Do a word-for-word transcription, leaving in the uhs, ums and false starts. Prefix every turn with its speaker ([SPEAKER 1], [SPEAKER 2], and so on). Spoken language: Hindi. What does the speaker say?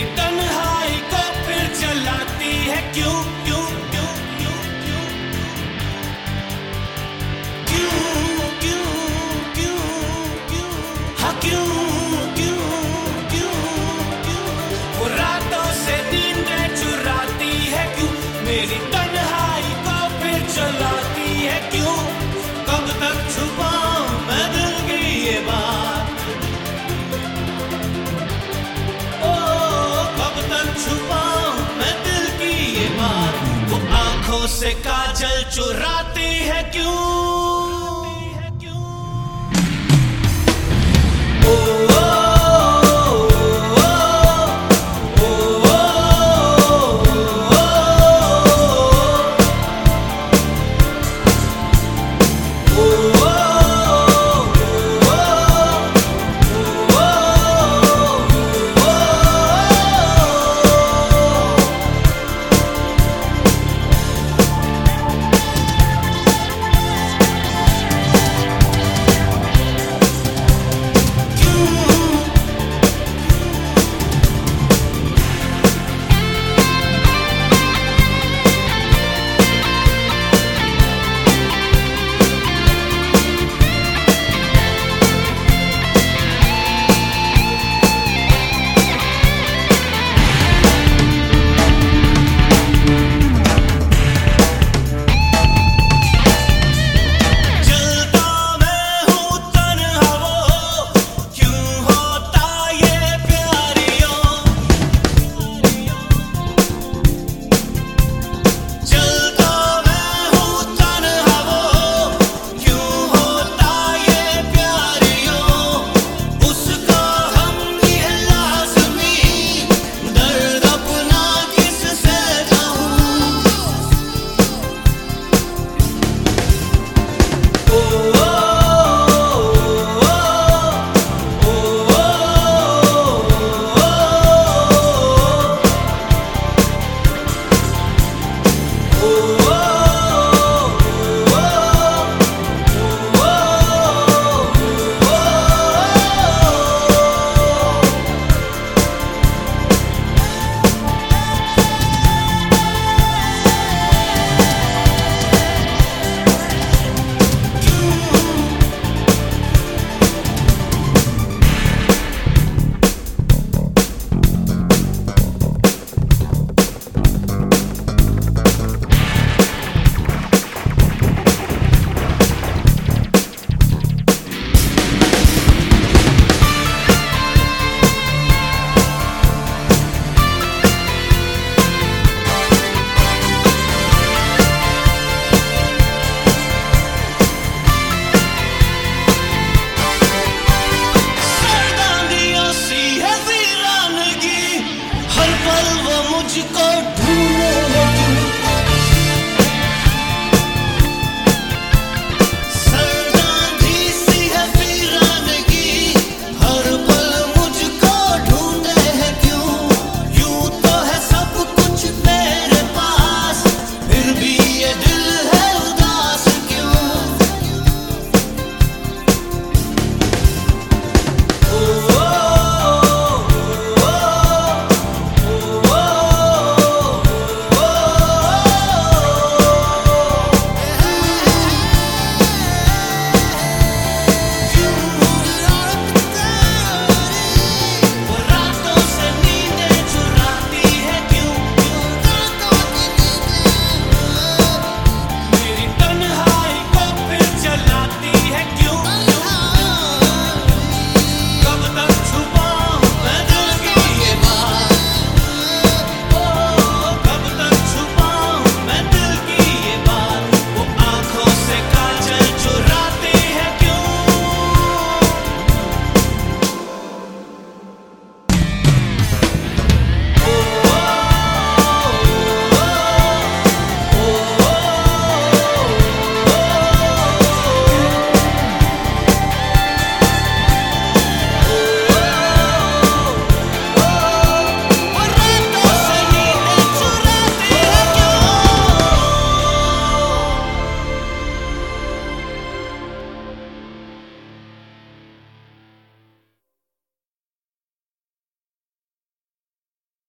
[SPEAKER 1] मेरी तन्हाई को फिर जलाती है क्यों क्यों क्यों क्यों क्यों क्यों क्यों क्यों क्यों हाँ क्यों क्यों क्यों क्यों वो रातों से नींदें चुराती है क्यों मेरी तन्हाई को फिर जलाती है क्यों कब तक छुपाऊं मैं दिल की ये बात छुपाऊं मैं दिल की ये बात वो आंखों से काजल चुराती है क्यों ओ, ओ, मुझको ढूंढ